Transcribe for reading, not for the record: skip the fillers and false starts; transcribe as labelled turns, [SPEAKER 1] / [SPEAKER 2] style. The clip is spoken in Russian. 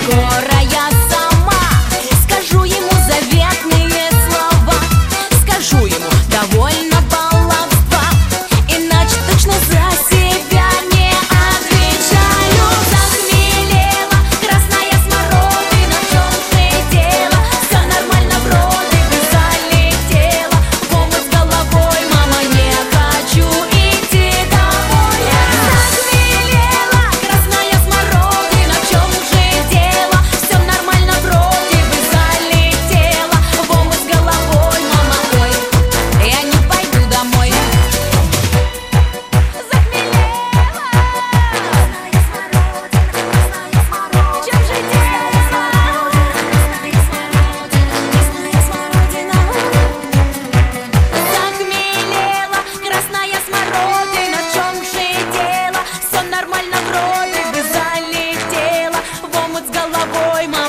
[SPEAKER 1] скоро я сама скажу ему заветные слова, скажу ему довольно баловства, иначе точно за себя не отвечаю. Захмелела красная смородина, в чем же дело? Все нормально вроде бы, залетела в омут с головой, мама, не хочу идти домой. Захмелела красная смородина, в чем же дело? Все нормально вроде бы, залетела в омут с головой, мама, ой, я не пойду домой. Захмелела красная смородина, в чем же дело? Все нормально вроде бы, залетела в омут с головой, мама.